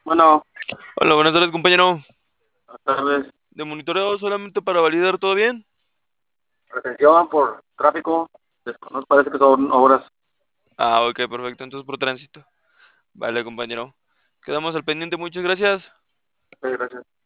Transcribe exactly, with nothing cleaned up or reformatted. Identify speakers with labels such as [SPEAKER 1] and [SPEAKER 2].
[SPEAKER 1] Bueno,
[SPEAKER 2] Hola, buenas tardes, compañero.
[SPEAKER 1] tal vez
[SPEAKER 2] De monitoreo solamente para validar todo bien.
[SPEAKER 1] retención por tráfico, nos parece que son obras.
[SPEAKER 2] Ah, ok, perfecto. Entonces por tránsito. Vale, compañero. Quedamos al pendiente. Muchas gracias.
[SPEAKER 1] Sí, gracias.